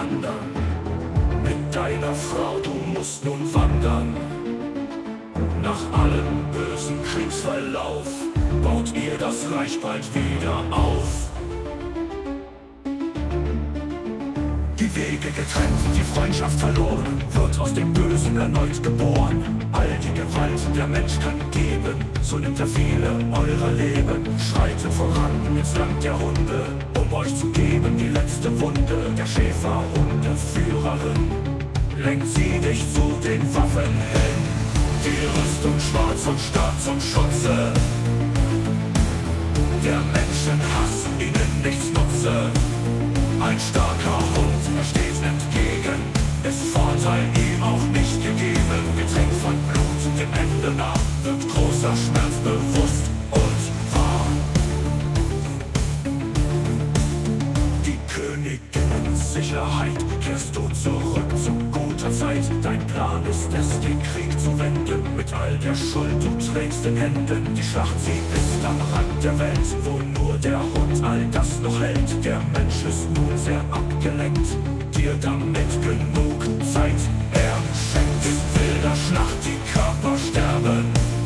anderen. Mit deiner Frau, du musst nun wandern. Nach allem bösen Kriegsverlauf baut ihr das Reich bald wieder auf. Die Wege getrennt, die Freundschaft verloren, wird aus dem Bösen erneut geboren. All die Gewalt der Mensch kann geben, so nimmt er viele eurer Leben. Schreitet voran ins Land der Hunde, um euch zu geben die letzte Wunde. Der Schäferhundeführerin lenkt sie dich zu den Waffen hin. Die Rüstung schwarz und stark zum Schutze, der Menschenhass ihnen nichts nutze. Ein starker Hund, er steht entgegen, ist Vorteil ihm auch nicht gegeben. Getränkt von Blut, dem Ende nah, wird großer Schmerz bewusst und wahr. Die Königin Sicherheit, kehrst du zurück zu guter Zeit. Dein Plan ist es, den Krieg zu wenden, mit all der Schuld du trägst in Händen. Die Schlacht, sie ist am Rand der Welt, wo nur der Hund all das noch hält. Der Mensch ist nun sehr abgelenkt, dir damit genug Zeit er schenkt. In wilder Schlacht die Körper sterben,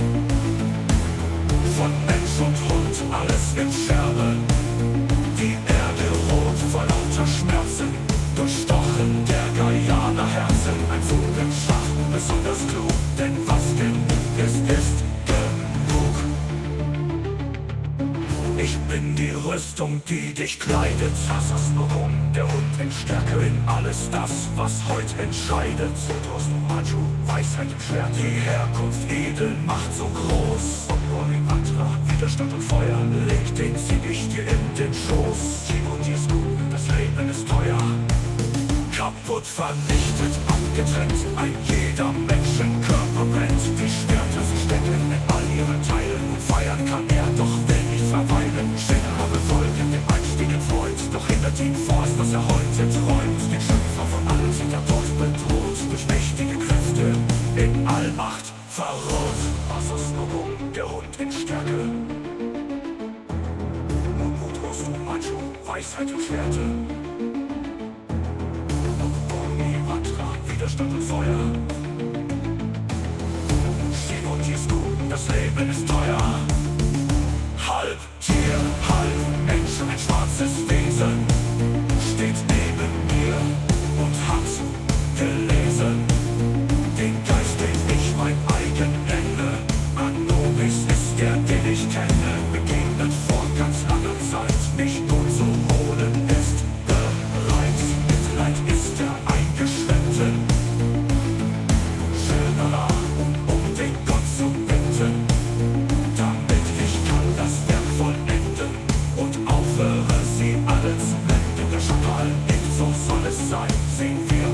von Mensch und Hund alles in Scherben. Die Erde rot vor lauter Schmerzen, durchstochen der Guyana Herzen. Ein Zug im Schach, besonders klug, denn was genug ist, ist genug. Ich bin die Rüstung, die dich kleidet. Sassas nur rum, der Hund in Stärke, in alles das, was heute entscheidet. Sotos no Machu, Weisheit im Schwert, die Herkunft edel, Macht so groß. Boring Atra, Widerstand und Feuer, leg den Sieg ich dir in den Schoß. Timon, dir ist gut, das Leben ist teuer. Kaputt, vernichtet, abgetrennt, ein jeder Menschenkörper brennt. Die Schwerter, sie stecken in all ihren Teilen, und feiern kann er, doch will nicht verweilen. Schiller habe folgen dem einstigen Freund, doch hindert ihn fort, was er heute träumt. Den Schöpfer von allem sieht er dort bedroht, durch mächtige Kräfte in Allmacht verroht. Asas Nobum, der Hund in Stärke, Mut, Rüstung, Macho, Weisheit und Schwerte. Widerstand und Feuer. Timon, dir ist gut, das Leben ist teuer. Halb Tier, halb Mensch, ein schwarzes Wesen steht neben mir und hat gelesen den Geist, den ich mein eigen nenne. Anubis ist der, den ich kenne, begegnet vor ganz langer Zeit, nicht nun zu holen ist bereit. Mitleid ist er eingeschritten, schönerer, um den Gott zu bitten, damit ich kann das Werk vollenden und aufhöre sie alle zu blenden. Der Schakal nicht, so soll es sein, sehen wir